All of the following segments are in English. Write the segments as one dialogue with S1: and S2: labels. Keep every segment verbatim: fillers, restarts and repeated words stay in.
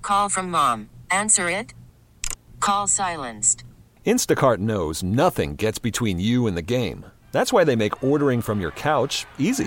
S1: Call from mom. Answer it. Call silenced.
S2: Instacart knows nothing gets between you and the game. That's why they make ordering from your couch easy.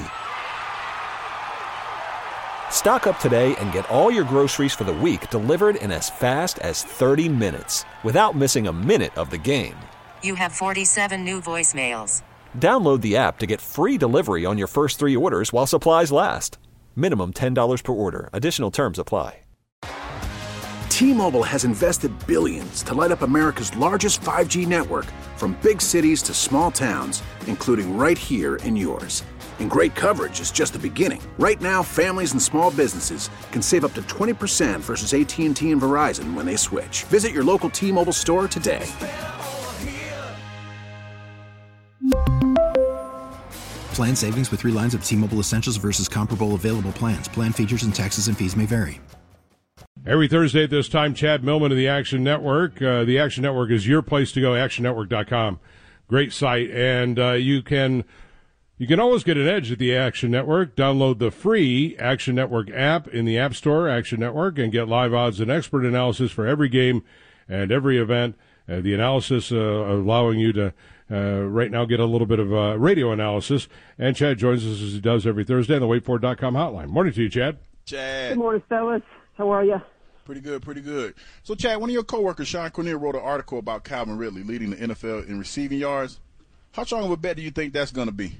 S2: Stock up today and get all your groceries for the week delivered in as fast as thirty minutes without missing a minute of the game.
S1: You have forty-seven new voicemails.
S2: Download the app to get free delivery on your first three orders while supplies last. Minimum ten dollars per order. Additional terms apply.
S3: T-Mobile has invested billions to light up America's largest five G network, from big cities to small towns, including right here in yours. And great coverage is just the beginning. Right now, families and small businesses can save up to twenty percent versus A T and T and Verizon when they switch. Visit your local T-Mobile store today.
S4: Plan savings with three lines of T-Mobile Essentials versus comparable available plans. Plan features and taxes and fees may vary.
S5: Every Thursday at this time, Chad Millman of the Action Network. Uh, the Action Network is your place to go, action network dot com. Great site. And uh, you can you can always get an edge at the Action Network. Download the free Action Network app in the App Store, Action Network, and get live odds and expert analysis for every game and every event. Uh, the analysis uh, allowing you to uh, right now get a little bit of uh, radio analysis. And Chad joins us as he does every Thursday on the wait for it dot com hotline. Morning to you, Chad.
S6: Chad.
S7: Good morning, fellas. How are you?
S6: Pretty good, pretty good. So, Chad, one of your coworkers, Sean Cornell, wrote an article about Calvin Ridley leading the N F L in receiving yards. How strong of a bet do you think that's going to be?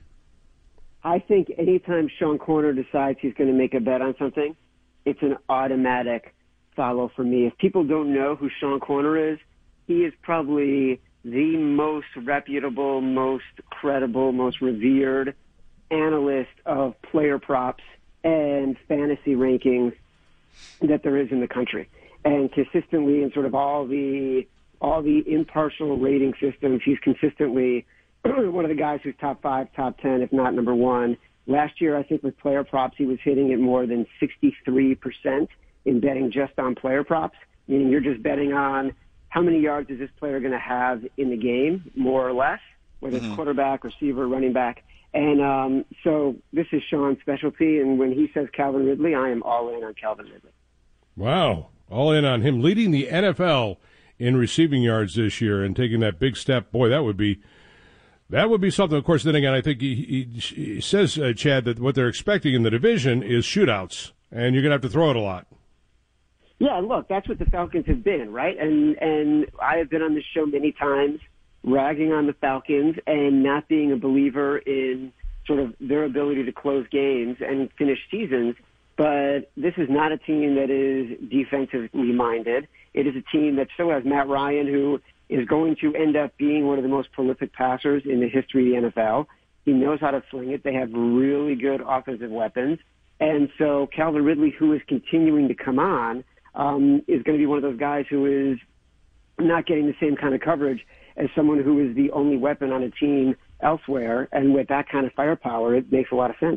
S7: I think anytime Sean Corner decides he's going to make a bet on something, it's an automatic follow for me. If people don't know who Sean Corner is, he is probably the most reputable, most credible, most revered analyst of player props and fantasy rankings that there is in the country. And consistently in sort of all the all the impartial rating systems, he's consistently one of the guys who's top five, top ten, if not number one. Last year, I think with player props, he was hitting at more than sixty-three percent in betting just on player props, meaning you're just betting on how many yards is this player going to have in the game, more or less, whether it's mm-hmm. quarterback, receiver, running back. And um, so this is Sean's specialty, and when he says Calvin Ridley, I am all in on Calvin Ridley.
S5: Wow, all in on him, leading the N F L in receiving yards this year and taking that big step. Boy, that would be that would be something. Of course, then again, I think he, he, he says, uh, Chad, that what they're expecting in the division is shootouts, and you're going to have to throw it a lot.
S7: Yeah, look, that's what the Falcons have been, right? And and I have been on this show many times ragging on the Falcons and not being a believer in sort of their ability to close games and finish seasons. But this is not a team that is defensively minded. It is a team that still has Matt Ryan, who is going to end up being one of the most prolific passers in the history of the N F L. He knows how to sling it. They have really good offensive weapons. And so Calvin Ridley, who is continuing to come on, um, is going to be one of those guys who is not getting the same kind of coverage as someone who is the only weapon on a team elsewhere. And with that kind of firepower, it makes a lot of sense.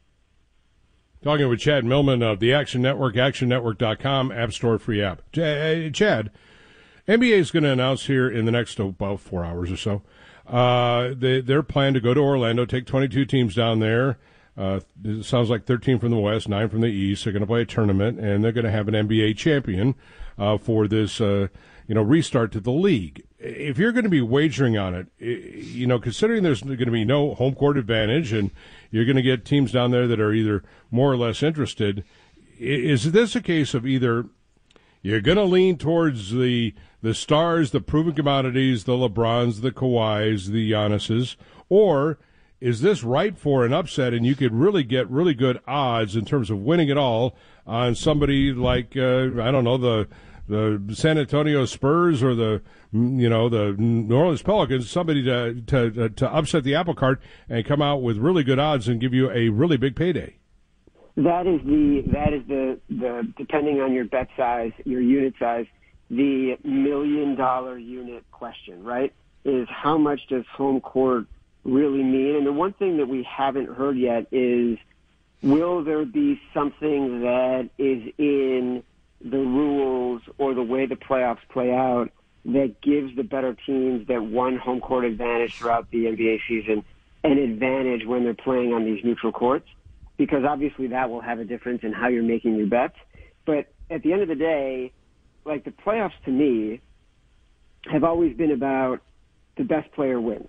S5: Talking with Chad Millman of the Action Network, action network dot com, App Store free app. Chad, N B A is going to announce here in the next oh, about four hours or so uh, they, their plan to go to Orlando, take twenty-two teams down there. Uh, it sounds like thirteen from the West, nine from the East. They're going to play a tournament, and they're going to have an N B A champion uh, for this uh, you know, restart to the league. If you're going to be wagering on it, you know, considering there's going to be no home court advantage and you're going to get teams down there that are either more or less interested, is this a case of either you're going to lean towards the the stars, the proven commodities, the LeBrons, the Kawhis, the Giannis's, or is this ripe for an upset and you could really get really good odds in terms of winning it all on somebody like, uh, I don't know, the the San Antonio Spurs or the, you know, the New Orleans Pelicans, somebody to, to, to upset the apple cart and come out with really good odds and give you a really big payday?
S7: That is the, that is the, the, depending on your bet size, your unit size, the million dollar unit question, right? Is how much does home court really mean? And the one thing that we haven't heard yet is, will there be something that is in the rules or the way the playoffs play out that gives the better teams that won home court advantage throughout the N B A season an advantage when they're playing on these neutral courts? Because obviously that will have a difference in how you're making your bets. But at the end of the day, like the playoffs to me have always been about the best player wins.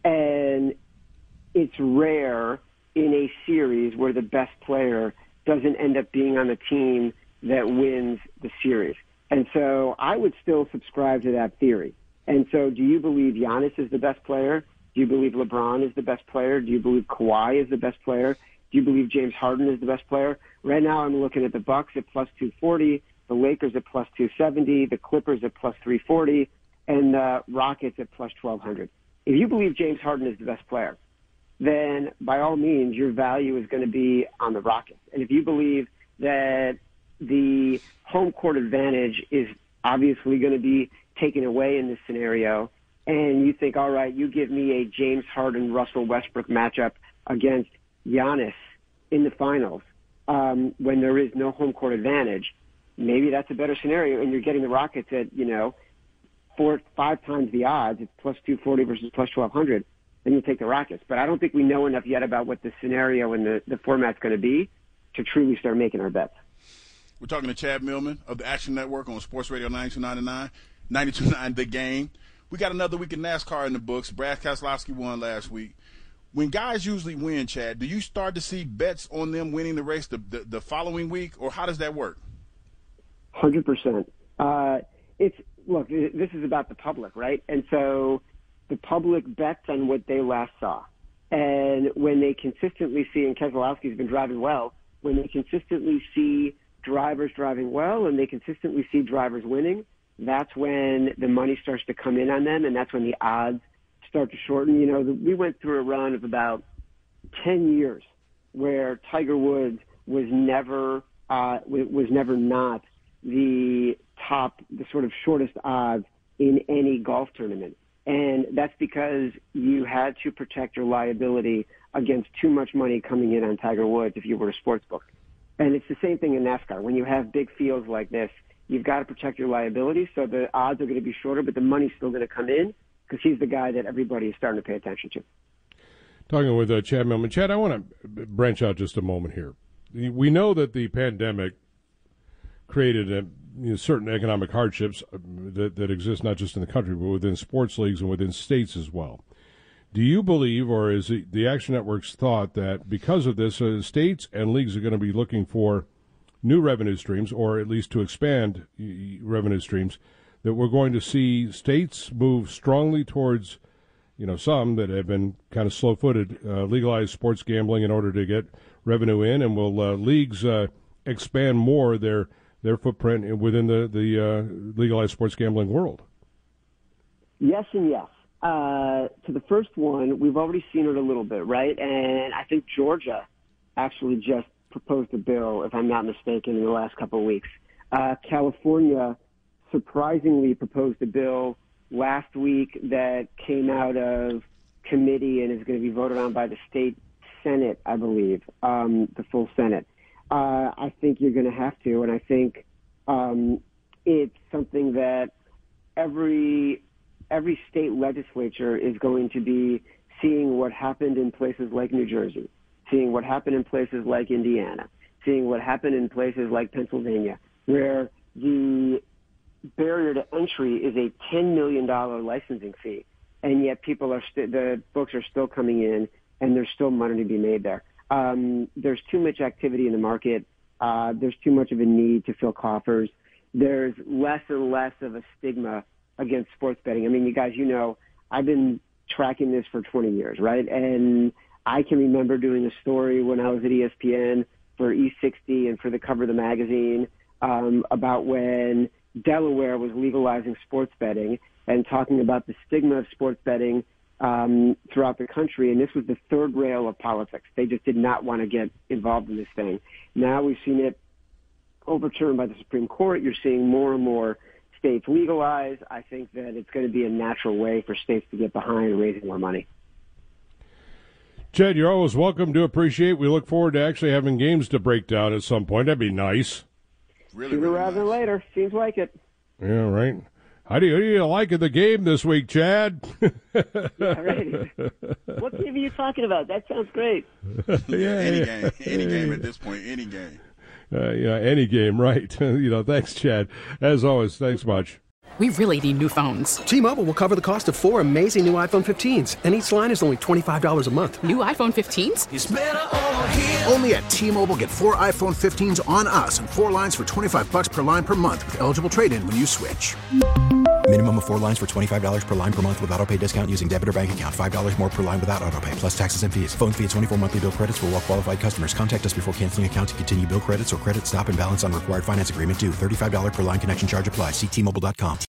S7: And it's rare in a series where the best player doesn't end up being on the team that wins the series. And so I would still subscribe to that theory. And so do you believe Giannis is the best player? Do you believe LeBron is the best player? Do you believe Kawhi is the best player? Do you believe James Harden is the best player? Right now I'm looking at the Bucks at plus two forty, the Lakers at plus two seventy, the Clippers at plus three forty, and the Rockets at plus twelve hundred. If you believe James Harden is the best player, then by all means your value is going to be on the Rockets. And if you believe that the home court advantage is obviously going to be taken away in this scenario, and you think, all right, you give me a James Harden, Russell Westbrook matchup against Giannis in the finals um, when there is no home court advantage, maybe that's a better scenario, and you're getting the Rockets at, you know, four, five times the odds. It's plus two forty versus plus twelve hundred. Then you take the Rockets. But I don't think we know enough yet about what the scenario and the, the format's going to be to truly start making our bets.
S6: We're talking to Chad Millman of the Action Network on Sports Radio ninety-two point nine, ninety-two point nine The Game. We got another week of NASCAR in the books. Brad Keselowski won last week. When guys usually win, Chad, do you start to see bets on them winning the race the, the, the following week, or how does that work?
S7: one hundred percent. Uh, it's look, this is about the public, right? And so the public bets on what they last saw. And when they consistently see, and Keselowski's been driving well, when they consistently see drivers driving well and they consistently see drivers winning, that's when the money starts to come in on them, and that's when the odds start to shorten. You know, the, we went through a run of about ten years where Tiger Woods was never uh, was never not the top, the sort of shortest odds in any golf tournament. And that's because you had to protect your liability against too much money coming in on Tiger Woods if you were a sports book. And it's the same thing in NASCAR. When you have big fields like this, you've got to protect your liability, so the odds are going to be shorter, but the money's still going to come in because he's the guy that everybody is starting to pay attention to.
S5: Talking with uh, Chad Millman. Chad, I want to branch out just a moment here. We know that the pandemic created a, you know, certain economic hardships that, that exist not just in the country, but within sports leagues and within states as well. Do you believe, or is it the Action Network's thought, that because of this, uh, states and leagues are going to be looking for new revenue streams, or at least to expand uh, revenue streams, that we're going to see states move strongly towards, you know, some that have been kind of slow-footed, uh, legalize sports gambling in order to get revenue in, and will uh, leagues uh, expand more their their footprint within the, the uh, legalized sports gambling world?
S7: Yes and yes. Uh, to the first one, we've already seen it a little bit, right? And I think Georgia actually just proposed a bill, if I'm not mistaken, in the last couple of weeks. Uh, California surprisingly proposed a bill last week that came out of committee and is going to be voted on by the state Senate, I believe, um, the full Senate. Uh, I think you're going to have to, and I think um, it's something that every every state legislature is going to be seeing what happened in places like New Jersey, seeing what happened in places like Indiana, seeing what happened in places like Pennsylvania, where the barrier to entry is a ten million dollars licensing fee, and yet people are st- the books are still coming in, and there's still money to be made there. Um, there's too much activity in the market. Uh, there's too much of a need to fill coffers. There's less and less of a stigma against sports betting. I mean, you guys, you know, I've been tracking this for twenty years, right? And I can remember doing a story when I was at E S P N for E sixty and for the cover of the magazine um, about when Delaware was legalizing sports betting and talking about the stigma of sports betting um, throughout the country. And this was the third rail of politics. They just did not want to get involved in this thing. Now we've seen it overturned by the Supreme Court. You're seeing more and more states legalize. I think that it's going to be a natural way for states to get behind raising more money.
S5: Chad, you're always welcome to appreciate. We look forward to actually having games to break down at some point. That'd be nice.
S6: Really,
S7: Sooner
S6: really
S7: rather than
S6: nice.
S7: later. Seems like it.
S5: Yeah, right. How do you, how do you like the game this week, Chad?
S7: Yeah, right. What game are you talking about? That sounds great.
S6: yeah, any
S5: yeah.
S6: game, any game at this point, any game.
S5: uh, you know, any game right. You know, thanks, Chad. As always, thanks much.
S8: We really need new phones.
S9: T-Mobile will cover the cost of four amazing new iPhone fifteens, and each line is only twenty-five dollars a month.
S8: New iPhone fifteens?
S3: It's better over here. Only at T-Mobile, get four iPhone fifteens on us and four lines for twenty-five bucks per line per month with eligible trade-in when you switch.
S4: Minimum of four lines for twenty-five dollars per line per month with autopay discount using debit or bank account. five dollars more per line without autopay, plus taxes and fees. Phone fee at twenty-four monthly bill credits for well-qualified customers. Contact us before canceling account to continue bill credits or credit stop and balance on required finance agreement due. thirty-five dollars per line connection charge applies. See T Mobile dot com.